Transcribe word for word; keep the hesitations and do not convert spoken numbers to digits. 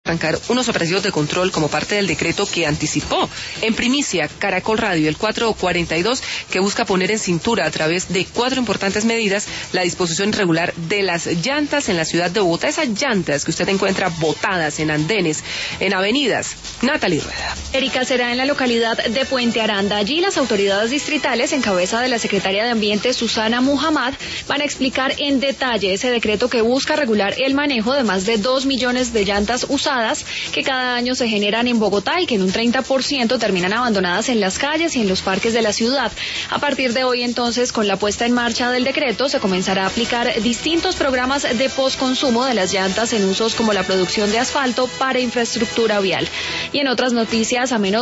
arrancar unos operativos de control como parte del decreto que anticipó en primicia Caracol Radio, el cuatrocientos cuarenta y dos, que busca poner en cintura a través de cuatro importantes medidas la disposición regular de las llantas en la ciudad de Bogotá, esas llantas que usted encuentra botadas en andenes, en avenidas. Natalie Rueda. Erika, será en la localidad de Puente Aranda. Allí las autoridades distritales, en cabeza de la secretaria de Ambiente Susana Muhammad, van a explicar en detalle ese decreto que busca regular el manejo de más de dos millones de llantas usadas que cada año se generan en Bogotá y que en un treinta por ciento terminan abandonadas en las calles y en los parques de la ciudad. A partir de hoy, entonces, con la puesta en marcha del decreto, se comenzará a aplicar distintos programas de postconsumo de las llantas en usos como la producción de asfalto para infraestructura vial. Y en otras noticias, a menos